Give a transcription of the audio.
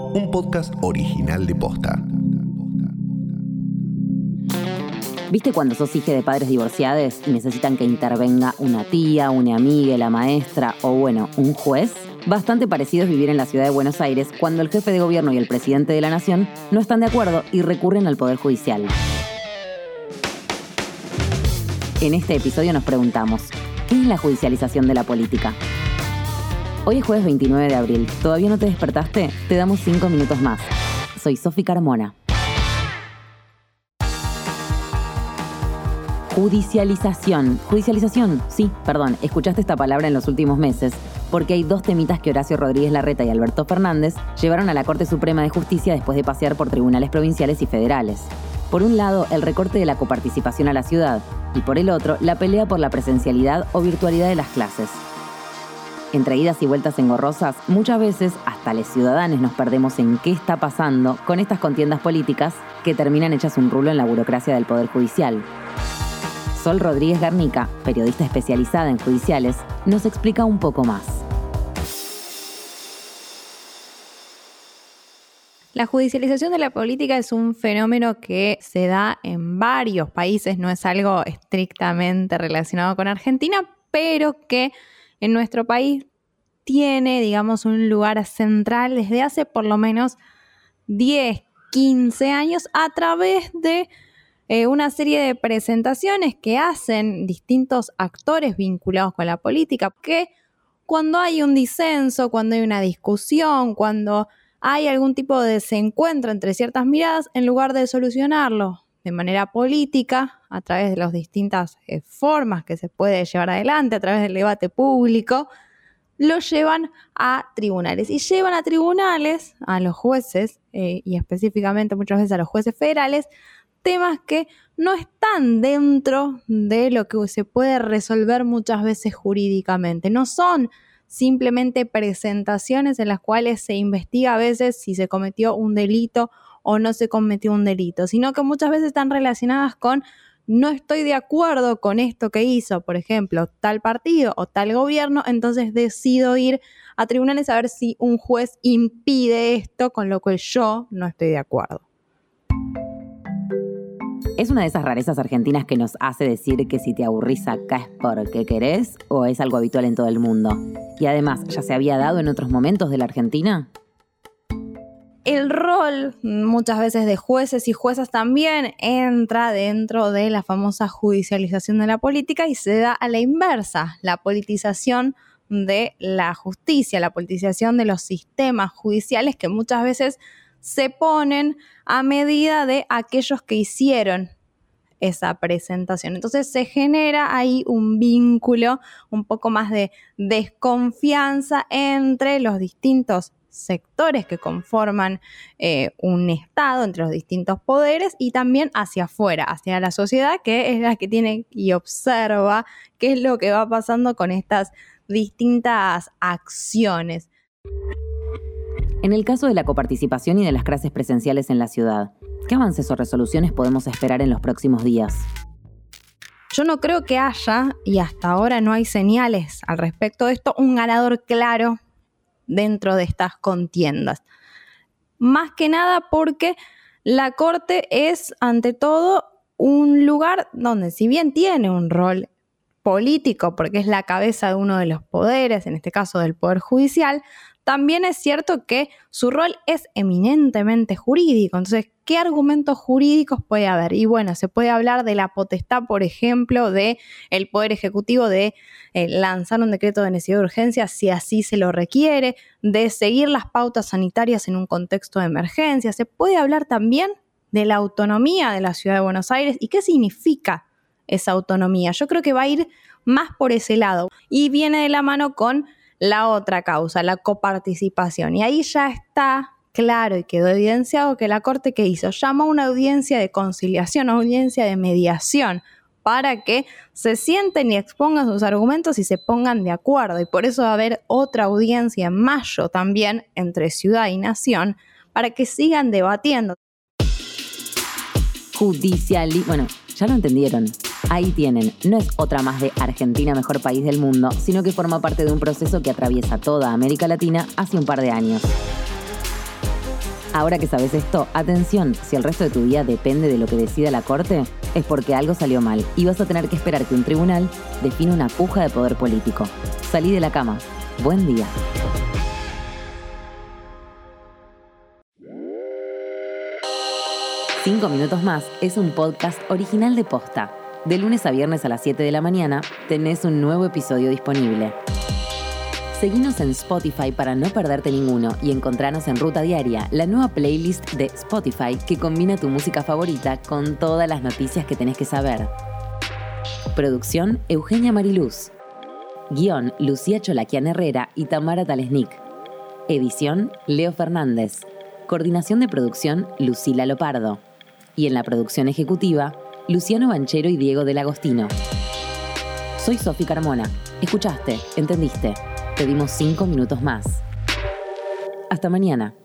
un podcast original de Posta. ¿Viste cuando sos hija de padres divorciados y necesitan que intervenga una tía, una amiga, la maestra o, bueno, un juez? Bastante parecido es vivir en la ciudad de Buenos Aires cuando el jefe de gobierno y el presidente de la nación no están de acuerdo y recurren al Poder Judicial. En este episodio nos preguntamos, ¿qué es la judicialización de la política? Hoy es jueves 29 de abril. ¿Todavía no te despertaste? Te damos 5 minutos más. Soy Sofi Carmona. Judicialización, sí, perdón, escuchaste esta palabra en los últimos meses, porque hay 2 temitas que Horacio Rodríguez Larreta y Alberto Fernández llevaron a la Corte Suprema de Justicia después de pasear por tribunales provinciales y federales. Por un lado, el recorte de la coparticipación a la ciudad, y por el otro, la pelea por la presencialidad o virtualidad de las clases. Entre idas y vueltas engorrosas, muchas veces hasta los ciudadanos nos perdemos en qué está pasando con estas contiendas políticas que terminan hechas un rulo en la burocracia del Poder Judicial. Sol Rodríguez Garnica, periodista especializada en judiciales, nos explica un poco más. La judicialización de la política es un fenómeno que se da en varios países, no es algo estrictamente relacionado con Argentina, pero que en nuestro país tiene, digamos, un lugar central desde hace por lo menos 10, 15 años a través de una serie de presentaciones que hacen distintos actores vinculados con la política, que cuando hay un disenso, cuando hay una discusión, cuando hay algún tipo de desencuentro entre ciertas miradas, en lugar de solucionarlo de manera política, a través de las distintas formas que se puede llevar adelante, a través del debate público, lo llevan a tribunales. Y llevan a tribunales, a los jueces, y específicamente muchas veces a los jueces federales, temas que no están dentro de lo que se puede resolver muchas veces jurídicamente. No son simplemente presentaciones en las cuales se investiga a veces si se cometió un delito o no se cometió un delito, sino que muchas veces están relacionadas con no estoy de acuerdo con esto que hizo, por ejemplo, tal partido o tal gobierno, entonces decido ir a tribunales a ver si un juez impide esto, con lo cual yo no estoy de acuerdo. ¿Es una de esas rarezas argentinas que nos hace decir que si te aburrís acá es porque querés o es algo habitual en todo el mundo? Y además, ¿ya se había dado en otros momentos de la Argentina? El rol muchas veces de jueces y juezas también entra dentro de la famosa judicialización de la política y se da a la inversa, la politización de la justicia, la politización de los sistemas judiciales que muchas veces se ponen a medida de aquellos que hicieron esa presentación. Entonces se genera ahí un vínculo, un poco más de desconfianza entre los distintos sectores que conforman un Estado, entre los distintos poderes y también hacia afuera, hacia la sociedad, que es la que tiene y observa qué es lo que va pasando con estas distintas acciones. En el caso de la coparticipación y de las clases presenciales en la ciudad, ¿qué avances o resoluciones podemos esperar en los próximos días? Yo no creo que haya, y hasta ahora no hay señales al respecto de esto, un ganador claro dentro de estas contiendas. Más que nada porque la Corte es, ante todo, un lugar donde, si bien tiene un rol político, porque es la cabeza de uno de los poderes, en este caso del Poder Judicial, también es cierto que su rol es eminentemente jurídico. Entonces, ¿qué argumentos jurídicos puede haber? Y bueno, se puede hablar de la potestad, por ejemplo, del Poder Ejecutivo de lanzar un decreto de necesidad de urgencia si así se lo requiere, de seguir las pautas sanitarias en un contexto de emergencia. Se puede hablar también de la autonomía de la Ciudad de Buenos Aires y qué significa esa autonomía. Yo creo que va a ir más por ese lado y viene de la mano con la otra causa, la coparticipación. Y ahí ya está claro y quedó evidenciado que la Corte, ¿qué hizo? Llamó a una audiencia de conciliación, audiencia de mediación, para que se sienten y expongan sus argumentos y se pongan de acuerdo. Y por eso va a haber otra audiencia en mayo también entre ciudad y nación para que sigan debatiendo. Bueno, ya lo entendieron. Ahí tienen, no es otra más de Argentina, mejor país del mundo, sino que forma parte de un proceso que atraviesa toda América Latina hace un par de años. Ahora que sabes esto, atención, si el resto de tu vida depende de lo que decida la Corte, es porque algo salió mal y vas a tener que esperar que un tribunal defina una puja de poder político. Salí de la cama. Buen día. Cinco minutos más es un podcast original de Posta. De lunes a viernes a las 7 de la mañana tenés un nuevo episodio disponible. Seguinos en Spotify para no perderte ninguno y encontranos en Ruta Diaria, la nueva playlist de Spotify que combina tu música favorita con todas las noticias que tenés que saber. Producción Eugenia Mariluz. Guión Lucía Cholaquian Herrera y Tamara Talesnik. Edición Leo Fernández. Coordinación de producción Lucila Lopardo. Y en la producción ejecutiva, Luciano Banchero y Diego del Agostino. Soy Sofi Carmona. Escuchaste, entendiste. Te dimos 5 minutos más. Hasta mañana.